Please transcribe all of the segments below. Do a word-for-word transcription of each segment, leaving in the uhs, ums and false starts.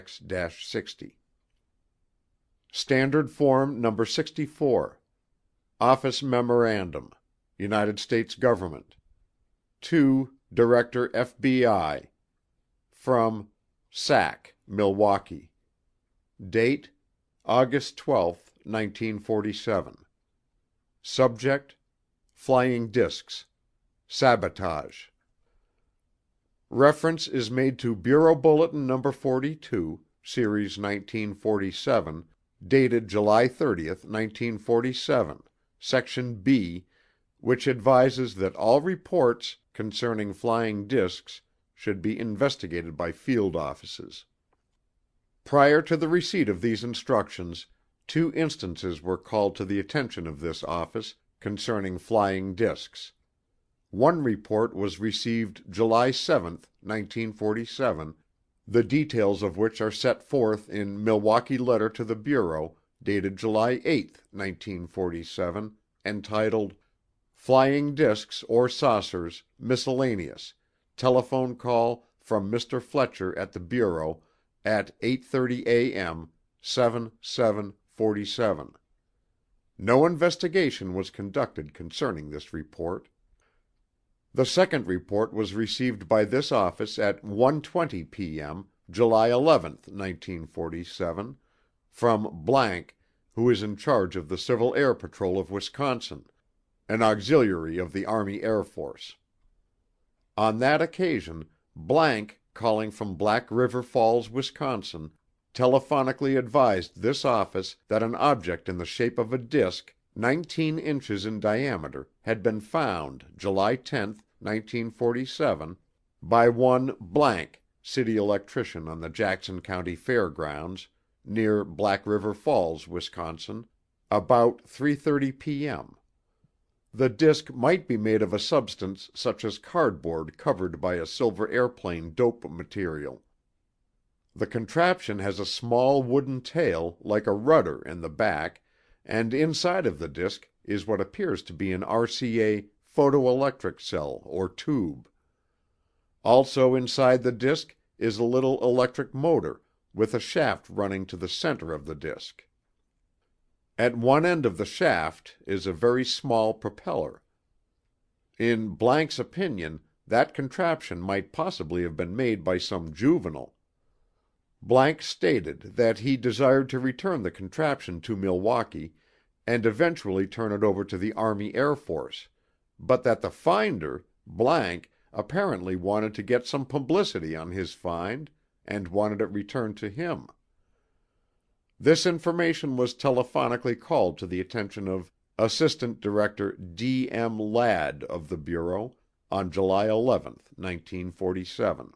sixty. Standard Form Number sixty-four. Office Memorandum. United States Government. To Director F B I. From S A C, Milwaukee. Date August twelfth, nineteen forty-seven. Subject: Flying Discs. Sabotage. Reference is made to Bureau Bulletin Number forty-two, Series nineteen forty-seven, dated July thirtieth, nineteen forty-seven, Section B, which advises that all reports concerning flying discs should be investigated by field offices. Prior to the receipt of these instructions, two instances were called to the attention of this office concerning flying discs. One report was received July seventh, nineteen forty-seven, the details of which are set forth in Milwaukee letter to the Bureau dated July eighth, nineteen forty-seven, entitled "Flying Discs or Saucers, Miscellaneous. Telephone call from Mister Fletcher at the Bureau at eight thirty A M, seven seven forty-seven." No investigation was conducted concerning this report. The second report was received by this office at one twenty P M, July eleventh, nineteen forty-seven, from __, who is in charge of the Civil Air Patrol of Wisconsin, an auxiliary of the Army Air Force. On that occasion, __, calling from Black River Falls, Wisconsin, telephonically advised this office that an object in the shape of a disk, nineteen inches in diameter, had been found July tenth, nineteen forty-seven, by one __, city electrician on the Jackson County Fairgrounds, near Black River Falls, Wisconsin, about three thirty P M The disk might be made of a substance such as cardboard covered by a silver airplane dope material. The contraption has a small wooden tail like a rudder in the back, and inside of the disk is what appears to be an R C A photoelectric cell or tube. Also inside the disk is a little electric motor with a shaft running to the center of the disk. At one end of the shaft is a very small propeller. In __'s opinion, that contraption might possibly have been made by some juvenile. ___ stated that he desired to return the contraption to Milwaukee and eventually turn it over to the Army Air Force, but that the finder, ___ apparently wanted to get some publicity on his find and wanted it returned to him. This information was telephonically called to the attention of Assistant Director D M Ladd of the Bureau on July eleventh, nineteen forty-seven.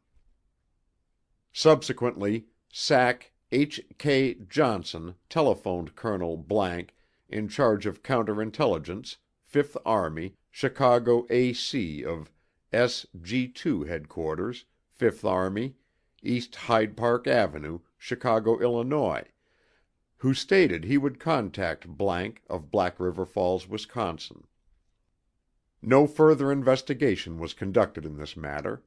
Subsequently, S A C H K Johnson telephoned Colonel ___ in charge of counterintelligence, Fifth Army, Chicago A C of S G two Headquarters, Fifth Army, East Hyde Park Avenue, Chicago, Illinois, who stated he would contact ___ of Black River Falls, Wisconsin. No further investigation was conducted in this matter.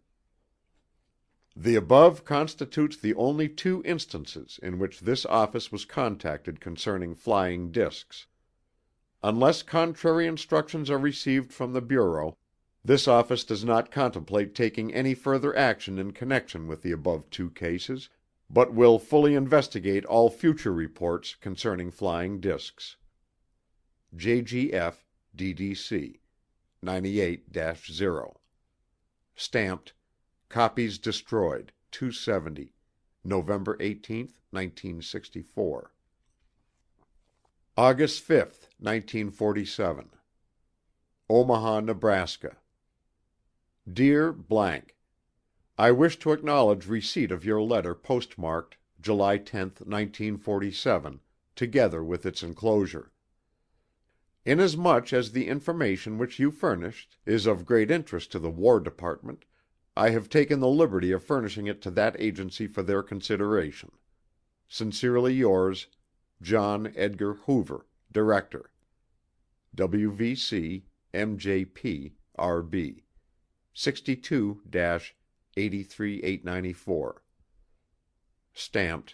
The above constitutes the only two instances in which this office was contacted concerning flying discs. Unless contrary instructions are received from the Bureau, this office does not contemplate taking any further action in connection with the above two cases, but will fully investigate all future reports concerning flying discs. J G F D D C ninety-eight dash zero. Stamped, Copies Destroyed, two seventy, November eighteenth, nineteen sixty-four. August fifth, nineteen forty-seven. Omaha, Nebraska. Dear ___ I wish to acknowledge receipt of your letter postmarked July tenth, nineteen forty-seven, together with its enclosure. Inasmuch as the information which you furnished is of great interest to the War Department, I have taken the liberty of furnishing it to that agency for their consideration. Sincerely yours, John Edgar Hoover, Director. W V C, M J P, R B, sixty-two eighty-three eight ninety-four. Stamped,